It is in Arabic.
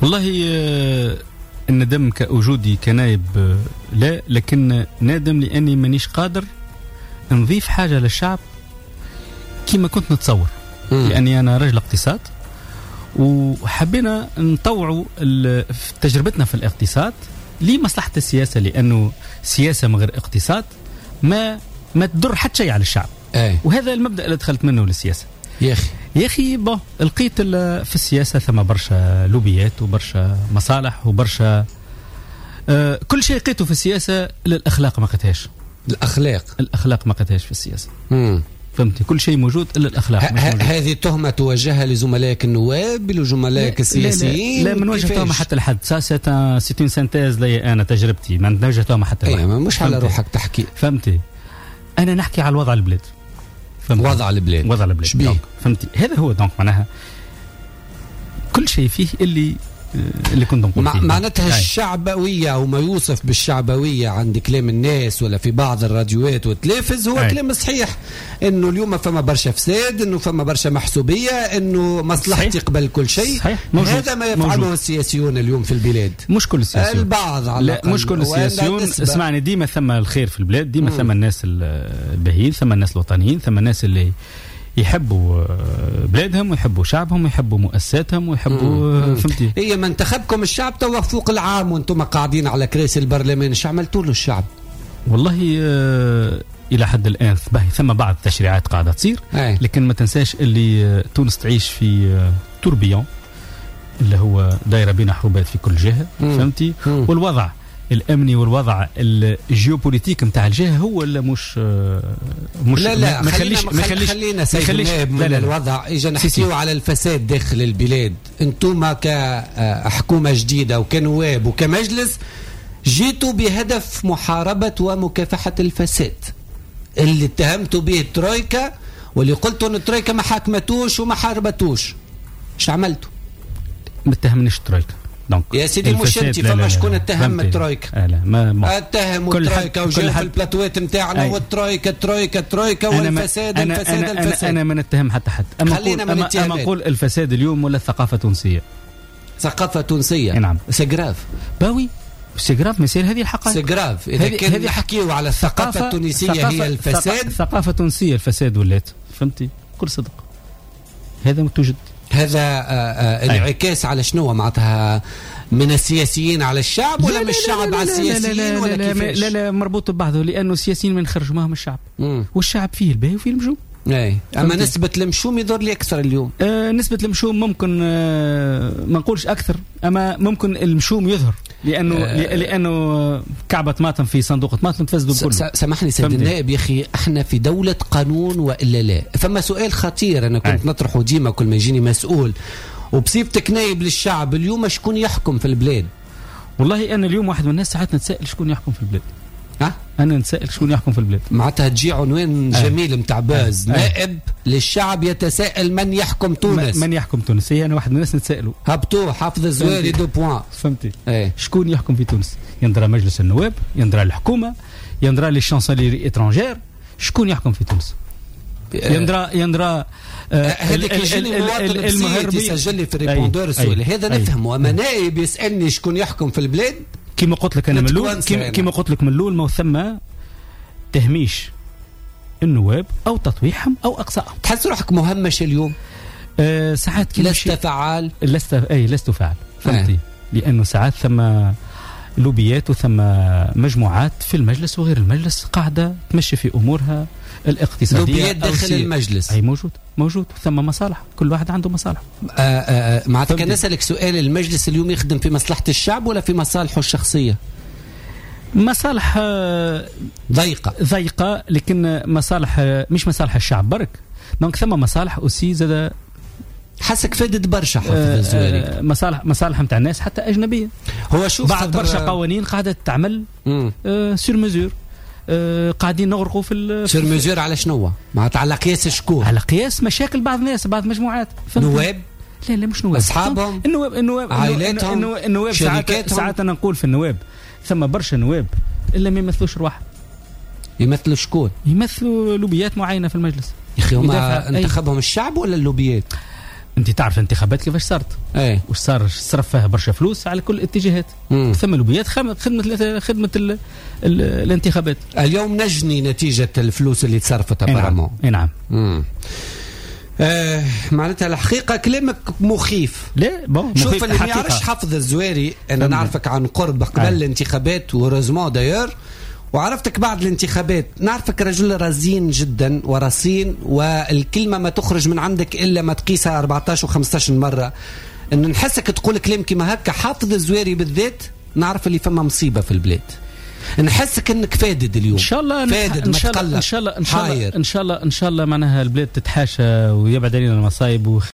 والله الندم كوجودي كنائب لا، لكن نادم لأني مانيش قادر نضيف حاجة للشعب كما كنت نتصور. لأني أنا رجل اقتصاد، وحبينا نطوعوا تجربتنا في الاقتصاد لمصلحة السياسة، لأنه سياسة من غير اقتصاد ما تضر حتى شيء على الشعب. وهذا المبدأ اللي دخلت منه للسياسة. يا أخي لقيت في السياسة ثم برشا لوبيات وبرشا مصالح وبرشا كل شيء لقيته في السياسة. الأخلاق ما قتهاش. الأخلاق ما قتهاش في السياسة. فهمتي؟ كل شيء موجود إلا الأخلاق. هذه تهمة توجهها لزملائك النواب لزملائك السياسيين؟ لا من وجه تهمة حتى لحد. سيتين سنتاز لي أنا تجربتي، ما نوجه تهمة حتى لحد. مش على روحك تحكي. فهمتي؟ أنا نحكي على الوضع البلاد. وضع البلاد شبيه؟ فهمتي؟ هذا هو دونك معناها كل شيء فيه اللي كنت نقول فيه. معناتها الشعبوية وما يوصف بالشعبوية عند كلام الناس ولا في بعض الراديوات والتلفز هو كلام صحيح، انه اليوم فما برشا فساد، انه فما برشا محسوبية، انه مصلحتي قبل كل شيء. هذا ما يفعله السياسيون اليوم في البلاد. مش كل السياسيون، البعض على لا مش كل السياسيون. اسمعني، ديما ثم الخير في البلاد، ديما ثم الناس الباهيين، ثم الناس الوطنيين، ثم الناس اللي يحبوا بلادهم ويحبوا شعبهم ويحبوا مؤسساتهم ويحبوا. فهمتي؟ هي ما انتخبكم الشعب توا فوق العام وانتم قاعدين على كراسي البرلمان، ايش عملتوا له الشعب؟ والله الى حد الان ثم بعض التشريعات قاعده تصير، لكن ما تنساش اللي تونس تعيش في توربيون اللي هو دايره بين حروبات في كل جهه. فهمتي؟ والوضع الامني والوضع الجيوبوليتيك نتاع الجهه هو اللي مش لا خلينا من الوضع. اجا نحكيو على الفساد داخل البلاد. انتم كحكومه جديده وكنواب وكمجلس جيتوا بهدف محاربه ومكافحه الفساد اللي اتهمتوا به الترويكا، واللي قلتوا ان الترويكا ما حاكمتوش وما حاربتوش. ايش عملتوا؟ ما اتهمنيش الترويكا يا سيدي، مش انت فما شكون اتهم الترويكا؟ ما اتهموا الترويكا وجاء في البلاتوات نتاعنا والترويكا والفساد الفساد. انا ما نتهم حتى حد. اما نقول الفساد اليوم ولا الثقافه التونسيه. ثقافه تونسيه؟ نعم. سجراف باوي سجراف مثير هذه الحقائق. سجراف اذا كان نحكيو على الثقافه التونسيه هي الفساد. ثقافه تونسيه الفساد ولات. فهمتي؟ كل صدق هذا توجد. هذا انعكاس على شنو معناتها؟ من السياسيين على الشعب ولا من الشعب على السياسيين ولا كيفاش؟ لا مربوط ببعضه، لأنه السياسيين من خرجوا معهم الشعب. والشعب فيه الباهي وفيه المجوم. أما نسبة المشوم يظهر لي أكثر اليوم. نسبة المشوم ممكن ما نقولش أكثر، أما ممكن المشوم يظهر لأنه كعبة طماطم في صندوق طماطم تفسدوا كله. سامحني سيد النائب يا أخي، احنا في دولة قانون وإلا لا؟ فما سؤال خطير أنا كنت نطرحه ديما كل ما يجيني مسؤول وبصيبتك نائب للشعب. اليوم شكون يحكم في البلاد؟ والله أنا اليوم واحد من الناس ساعات نتسائل شكون يحكم في البلاد. أنا نتسائل شكون يحكم في البلاد. معناتها تجي عنوان جميل متاع باز. نائب للشعب يتساءل من يحكم تونس. من يحكم تونس؟ هي أنا واحد من الناس نتسائله. هبطوه حافظ الزواري 2 بوان. فهمتي؟ شكون يحكم في تونس؟ يندرى مجلس النواب، يندرى الحكومة، يندرى لي شانسليري اترانجير. شكون يحكم في تونس؟ يندرى هذيك يجيني المهربي يسجل لي في الريبوندور السؤال هذا نفهمه. أما نائب يسألني شكون يحكم في البلاد، كما قلت لك أنا من الأول، كما قلت لك من الأول، ما ثم تهميش النواب أو تطويحهم أو أقصائهم. تحس روحك مهمش اليوم؟ ساعات لست فعال. لست فعال. فهمتي؟ لأنه ساعات ثم لوبيات وثم مجموعات في المجلس وغير المجلس قاعدة تمشي في أمورها الاقتصادية. لوبيات داخل المجلس أي موجود ثم مصالح، كل واحد عنده مصالح. معناتها كان نسألك سؤال، المجلس اليوم يخدم في مصلحة الشعب ولا في مصالحه الشخصية؟ مصالح ضيقة، لكن مصالح مش مصالح الشعب برك. دونك ثم مصالح أوسي زاد. حسك فادت برشا حافظ الزواري. مصالح نتاع الناس حتى أجنبية. هو شوف بعض برشا قوانين قاعدة تعمل سور مزور. قاعدين نغرقوا في سور مزور على شنو؟ معناتها على قياس شكون؟ على قياس مشاكل بعض الناس، بعض مجموعات. نواب؟ لا مش نواب، أصحابهم، عائلاتهم، النواب ساعات أنا نقول في النواب ثم برشا نواب إلا ما يمثلوش رواح. يمثلوا شكون؟ يمثلوا لوبيات معينة في المجلس. يا أخي هما انتخبهم الشعب ولا اللوبيات؟ انت تعرف الانتخابات كيفاش صارت؟ وش صار؟ صرف فيها برشا فلوس على كل الاتجاهات. ثم لوبيات خدمه الانتخابات. اليوم نجني نتيجه الفلوس اللي تصرفت ابارامون. نعم. معناتها الحقيقه كلامك مخيف. لا شوف اللي ما يعرفش حفظ الزواري، انا نعرفك عن قرب قبل الانتخابات ورزمون داير، وعرفتك بعد الانتخابات. نعرفك رجل رزين جدا ورصين، والكلمة ما تخرج من عندك إلا ما تقيسها 14 و15 مرة. إن نحسك تقول كلام كما هكا حافظ الزواري بالذات، نعرف اللي فما مصيبة في البلاد. نحسك انك فادد اليوم. ان شاء الله فادد، ان شاء الله ان شاء الله ان شاء الله ان شاء الله معناها البلاد تتحاشى ويبعد علينا المصايب